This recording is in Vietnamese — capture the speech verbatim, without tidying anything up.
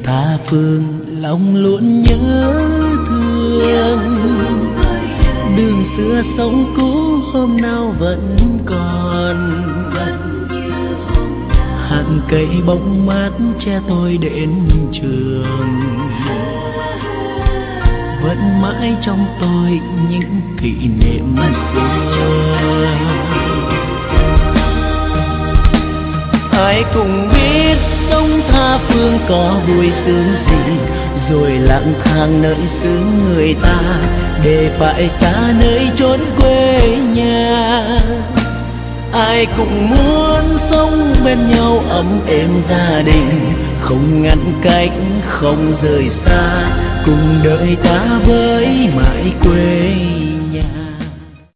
tha phương lòng luôn nhớ thương. Đường xưa sông cũ hôm nào vẫn còn, hàng cây bóng mát che tôi đến trường. Vẫn mãi trong tôi những kỷ niệm xưa. Ai cũng biết sống tha phương có vui sướng gì, rồi lang thang nơi xứ người ta để phải xa nơi chốn quê nhà. Ai cũng muốn sống bên nhau ấm êm gia đình, không ngăn cách không rời xa, cùng đợi ta với mãi quê